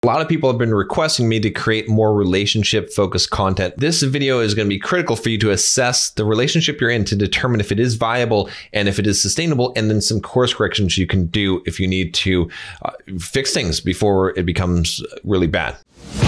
A lot of people have been requesting me to create more relationship focused content. This video is going to be critical for you to assess the relationship you're in to determine if it is viable and if it is sustainable, and then some course corrections you can do if you need to fix things before it becomes really bad.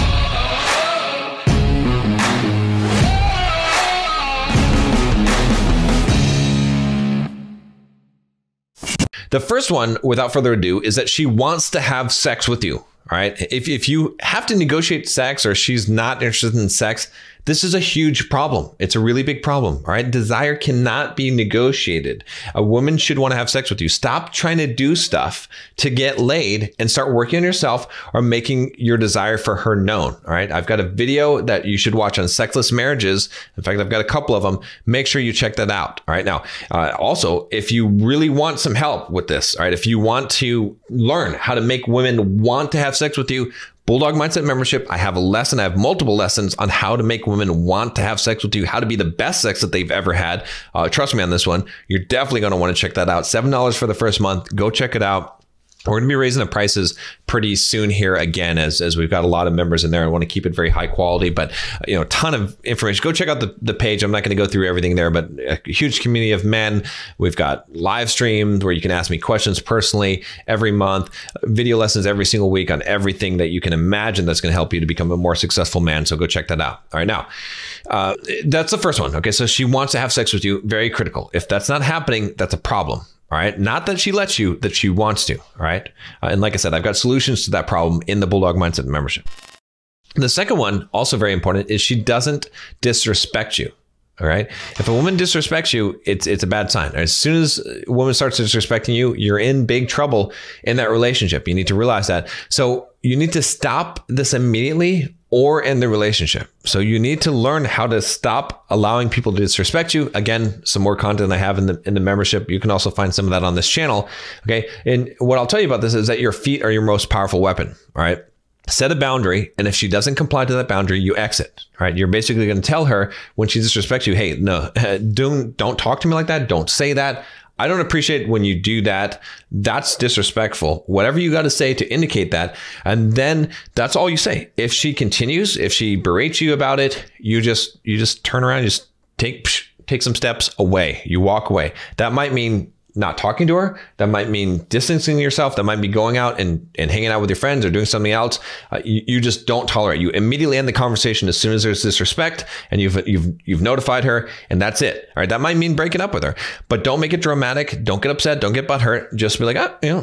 The first one, without further ado, is that she wants to have sex with you. All right. If you have to negotiate sex or she's not interested in sex, this is a huge problem. It's a really big problem. All right. Desire cannot be negotiated. A woman should want to have sex with you. Stop trying to do stuff to get laid and start working on yourself or making your desire for her known. All right. I've got a video that you should watch on sexless marriages. In fact, I've got a couple of them. Make sure you check that out. All right. Now, also, if you really want some help with this, all right, if you want to learn how to make women want to have sex with you, Bulldog Mindset membership. I have a lesson. I have multiple lessons on how to make women want to have sex with you, how to be the best sex that they've ever had. Trust me on this one. You're definitely going to want to check that out. $7 for the first month. Go check it out. We're going to be raising the prices pretty soon here again, as we've got a lot of members in there. I want to keep it very high quality, but a ton of information. Go check out the page. I'm not going to go through everything there, but a huge community of men. We've got live streams where you can ask me questions personally every month, video lessons every single week on everything that you can imagine that's going to help you to become a more successful man. So go check that out. All right, now that's the first one. Okay, so she wants to have sex with you. Very critical. If that's not happening, that's a problem. All right. Not that she lets you, that she wants to. All right. And like I said, I've got solutions to that problem in the Bulldog Mindset membership. The second one, also very important, is she doesn't disrespect you. All right. If a woman disrespects you, it's a bad sign. As soon as a woman starts disrespecting you, you're in big trouble in that relationship. You need to realize that. So you need to stop this immediately or in the relationship. So you need to learn how to stop allowing people to disrespect you. Again, some more content I have in the membership. You can also find some of that on this channel. Okay. And what I'll tell you about this is that your feet are your most powerful weapon. All right. Set a boundary. And if she doesn't comply to that boundary, you exit. All right. You're basically going to tell her when she disrespects you, hey, no, don't talk to me like that. Don't say that. I don't appreciate when you do that. That's disrespectful. Whatever you got to say to indicate that. And then that's all you say. If she continues, if she berates you about it, you just turn around, you just take some steps away. You walk away. That might mean not talking to her. That might mean distancing yourself. That might be going out and hanging out with your friends or doing something else. You just don't tolerate. You immediately end the conversation as soon as there's disrespect and you've notified her, and that's it. All right. That might mean breaking up with her, but don't make it dramatic. Don't get upset. Don't get butthurt. Just be like,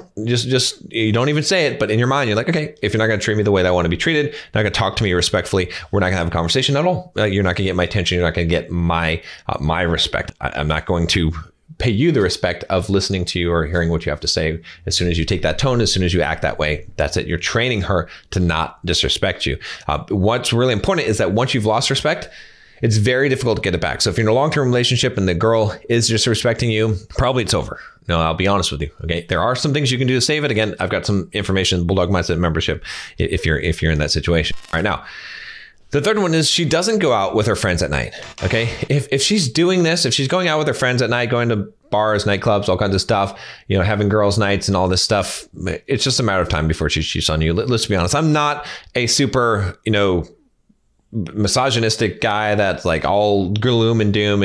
just you don't even say it, but in your mind, you're like, okay, if you're not going to treat me the way that I want to be treated, not going to talk to me respectfully, we're not going to have a conversation at all. You're not going to get my attention. You're not going to get my respect. I'm not going to pay you the respect of listening to you or hearing what you have to say. As soon as you take that tone, as soon as you act that way, that's it. You're training her to not disrespect you. What's really important is that once you've lost respect, it's very difficult to get it back. So if you're in a long-term relationship and the girl is disrespecting you, probably it's over. No, I'll be honest with you. Okay. There are some things you can do to save it. Again, I've got some information in the Bulldog Mindset membership if you're in that situation. All right. Now, the third one is she doesn't go out with her friends at night. Okay. If she's doing this, if she's going out with her friends at night, going to bars, nightclubs, all kinds of stuff, having girls' nights and all this stuff, it's just a matter of time before she cheats on you. Let's be honest. I'm not a super, misogynistic guy that's like all gloom and doom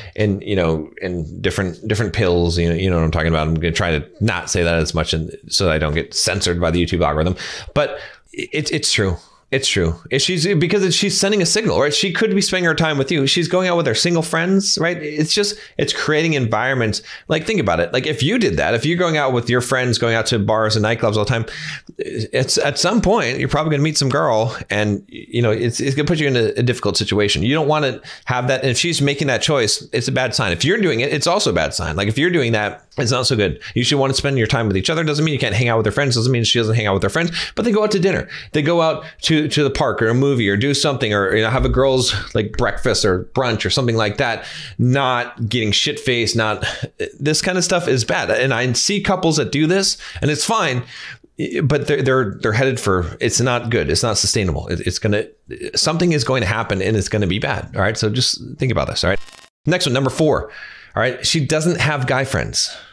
and different pills. You know what I'm talking about. I'm going to try to not say that as much so that I don't get censored by the YouTube algorithm. But it's true. It's true. Because she's sending a signal, right? She could be spending her time with you. She's going out with her single friends, right? It's creating environments. Like, think about it. Like, if you did that, if you're going out with your friends, going out to bars and nightclubs all the time, it's at some point, you're probably going to meet some girl and, it's going to put you in a difficult situation. You don't want to have that. And if she's making that choice, it's a bad sign. If you're doing it, it's also a bad sign. Like, if you're doing that, it's not so good. You should want to spend your time with each other. Doesn't mean you can't hang out with her friends. Doesn't mean she doesn't hang out with her friends, but they go out to dinner. They go out to the park or a movie or do something or have a girls like breakfast or brunch or something like that. Not getting shit faced. Not this kind of stuff is bad. And I see couples that do this and it's fine, but they're headed for, it's not good. It's not sustainable. Something is going to happen and it's going to be bad. All right. So just think about this. All right. Next one, number 4. All right. She doesn't have guy friends.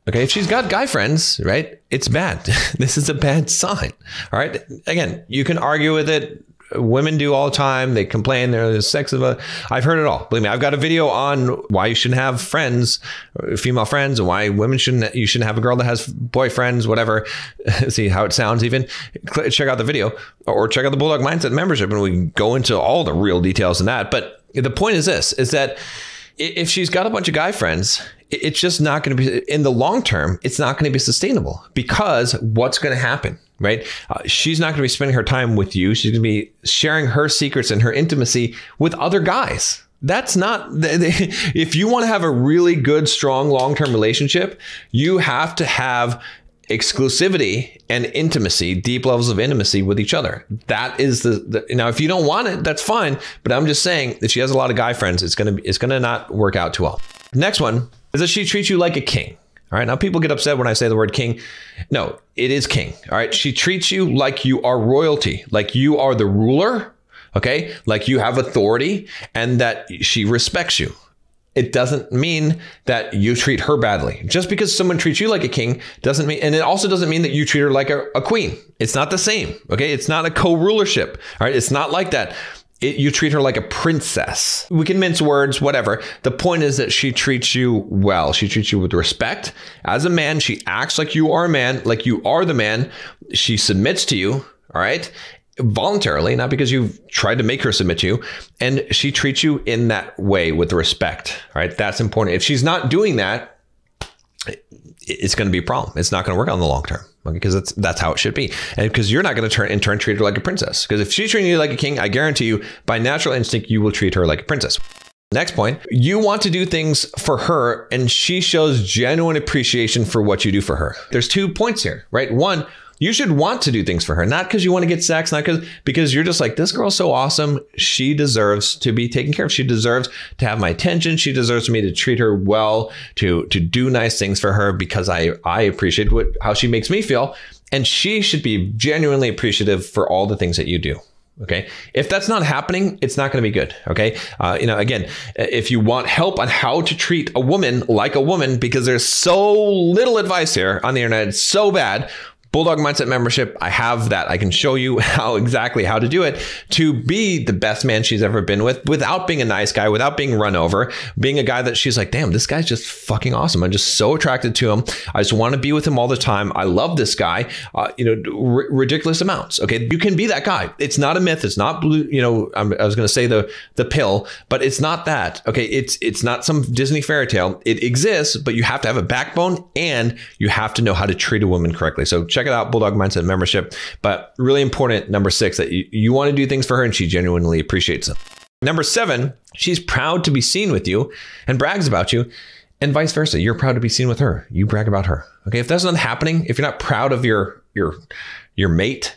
Okay, if she's got guy friends, right, it's bad. This is a bad sign. All right. Again, you can argue with it. Women do all the time. They complain. There's sex. I've heard it all. Believe me, I've got a video on why you shouldn't have friends, female friends, and why you shouldn't have a girl that has boyfriends, whatever. See how it sounds even. Check out the video or check out the Bulldog Mindset membership, and we go into all the real details in that. But the point is this, is that if she's got a bunch of guy friends, it's just not going to be, in the long term, it's not going to be sustainable, because what's going to happen, right? She's not going to be spending her time with you. She's going to be sharing her secrets and her intimacy with other guys. That's not, if you want to have a really good, strong, long-term relationship, you have to have exclusivity and intimacy, deep levels of intimacy with each other. That is now, if you don't want it, that's fine. But I'm just saying that she has a lot of guy friends. It's going to not work out too well. Next one is that she treats you like a king. All right. Now people get upset when I say the word king. No, it is king. All right. She treats you like you are royalty, like you are the ruler. Okay. Like you have authority and that she respects you. It doesn't mean that you treat her badly. Just because someone treats you like a king doesn't mean, and it also doesn't mean that you treat her like a queen. It's not the same. Okay. It's not a co-rulership. All right. It's not like that. You treat her like a princess. We can mince words, whatever. The point is that she treats you well. She treats you with respect. As a man, she acts like you are a man, like you are the man. She submits to you. All right. Voluntarily, not because you've tried to make her submit to you. And she treats you in that way with respect. All right. That's important. If she's not doing that, it's going to be a problem. It's not going to work on the long term, because that's how it should be. And because you're not going to in turn treat her like a princess. Because if she's treating you like a king, I guarantee you, by natural instinct, you will treat her like a princess. Next point, you want to do things for her, and she shows genuine appreciation for what you do for her. There's 2 points here, right? One, you should want to do things for her, not because you want to get sex, not because you're just like, this girl's so awesome. She deserves to be taken care of. She deserves to have my attention. She deserves me to treat her well, to do nice things for her, because I appreciate how she makes me feel. And she should be genuinely appreciative for all the things that you do. Okay. If that's not happening, it's not going to be good. Okay. Again, if you want help on how to treat a woman like a woman, because there's so little advice here on the internet, it's so bad. Bulldog Mindset membership, I have that. I can show you exactly how to do it to be the best man she's ever been with, without being a nice guy, without being run over, being a guy that she's like, damn, this guy's just fucking awesome. I'm just so attracted to him. I just want to be with him all the time. I love this guy, ridiculous amounts. Okay. You can be that guy. It's not a myth. It's not blue. I was going to say the pill, but it's not that. Okay. It's not some Disney fairy tale. It exists, but you have to have a backbone and you have to know how to treat a woman correctly. So check it out, Bulldog Mindset membership. But really important, number 6, that you want to do things for her and she genuinely appreciates them. Number 7, she's proud to be seen with you and brags about you, and vice versa. You're proud to be seen with her. You brag about her. Okay. If that's not happening, if you're not proud of your mate,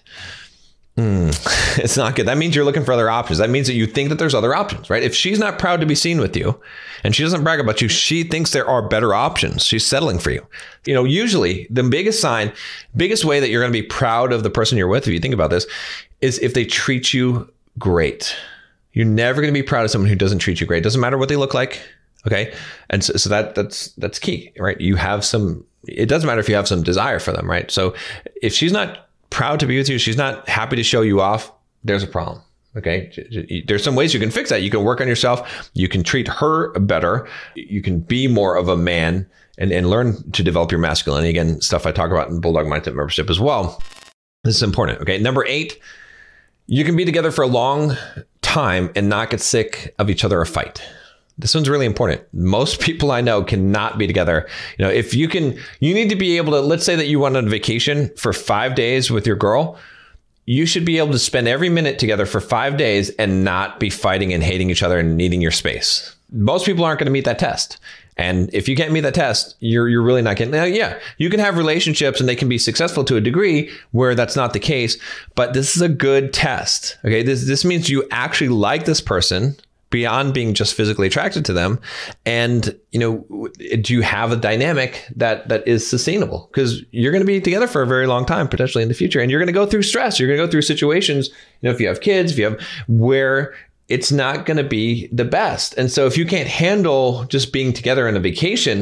it's not good. That means you're looking for other options. That means that you think that there's other options, right? If she's not proud to be seen with you and she doesn't brag about you, she thinks there are better options. She's settling for you. Usually the biggest way that you're going to be proud of the person you're with, if you think about this, is if they treat you great. You're never going to be proud of someone who doesn't treat you great. It doesn't matter what they look like. Okay. And so that's key, right? It doesn't matter if you have some desire for them, right? So if she's not proud to be with you, she's not happy to show you off, there's a problem. Okay. There's some ways you can fix that. You can work on yourself. You can treat her better. You can be more of a man and learn to develop your masculinity. Again, stuff I talk about in Bulldog Mindset membership as well. This is important. Okay. Number 8, you can be together for a long time and not get sick of each other or fight. This one's really important. Most people I know cannot be together. If you need to be able to, let's say that you went on vacation for 5 days with your girl. You should be able to spend every minute together for 5 days and not be fighting and hating each other and needing your space. Most people aren't going to meet that test. And if you can't meet that test, you're really not getting. Now, yeah, you can have relationships and they can be successful to a degree where that's not the case. But this is a good test. Okay, this means you actually like this person beyond being just physically attracted to them. And, do you have a dynamic that is sustainable? Because you're going to be together for a very long time, potentially in the future. And you're going to go through stress. You're going to go through situations, if you have kids, where it's not going to be the best. And so if you can't handle just being together on a vacation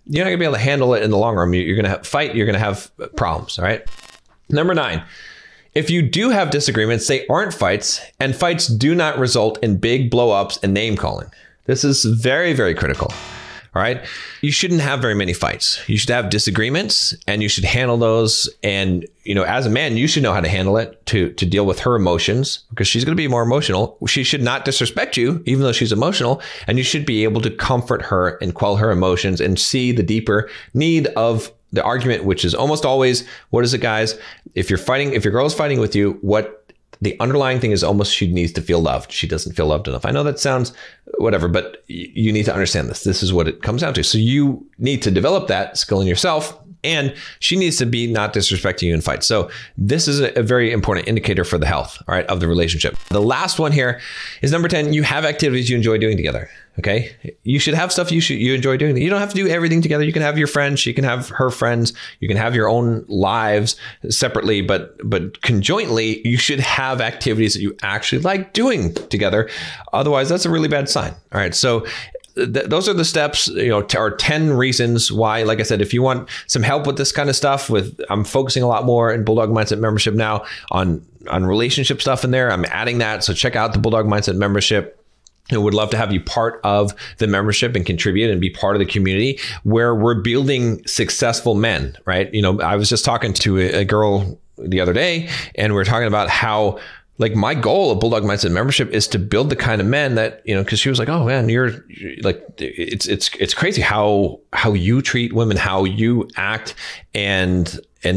you're not gonna be able to handle it in the long run. You're gonna fight, you're gonna have problems, all right? Number 9, if you do have disagreements, they aren't fights, and fights do not result in big blow-ups and name calling. This is very, very critical. All right. You shouldn't have very many fights. You should have disagreements and you should handle those. And, as a man, you should know how to handle it to deal with her emotions, because she's going to be more emotional. She should not disrespect you, even though she's emotional. And you should be able to comfort her and quell her emotions and see the deeper need of the argument, which is almost always, what is it, guys? If your girl is fighting with you, what the underlying thing is almost she needs to feel loved. She doesn't feel loved enough. I know that sounds whatever, but you need to understand this. This is what it comes down to. So you need to develop that skill in yourself, and she needs to be not disrespecting you in fights. So this is a very important indicator for the health, all right, of the relationship. The last one here is number 10. You have activities you enjoy doing together. Okay. You should have stuff you enjoy doing. You don't have to do everything together. You can have your friends. She can have her friends. You can have your own lives separately, but conjointly, you should have activities that you actually like doing together. Otherwise, that's a really bad sign. All right. So those are the steps, or 10 reasons why, like I said, if you want some help with this kind of stuff, I'm focusing a lot more in Bulldog Mindset membership now on relationship stuff in there. I'm adding that. So check out the Bulldog Mindset membership. I would love to have you part of the membership and contribute and be part of the community where we're building successful men, right? I was just talking to a girl the other day, and we were talking about how, like, my goal of Bulldog Mindset membership is to build the kind of men that, because she was like, oh man, you're like, it's crazy how you treat women, how you act, and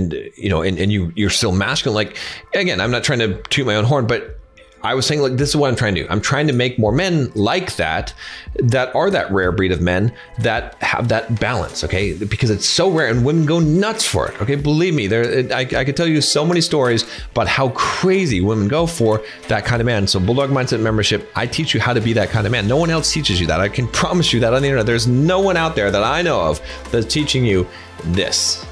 you're still masculine. Like, again, I'm not trying to toot my own horn, but I was saying, like, this is what I'm trying to do. I'm trying to make more men like that are that rare breed of men that have that balance, okay? Because it's so rare and women go nuts for it, okay? Believe me, I could tell you so many stories about how crazy women go for that kind of man. So Bulldog Mindset membership, I teach you how to be that kind of man. No one else teaches you that. I can promise you that on the internet. There's no one out there that I know of that's teaching you this.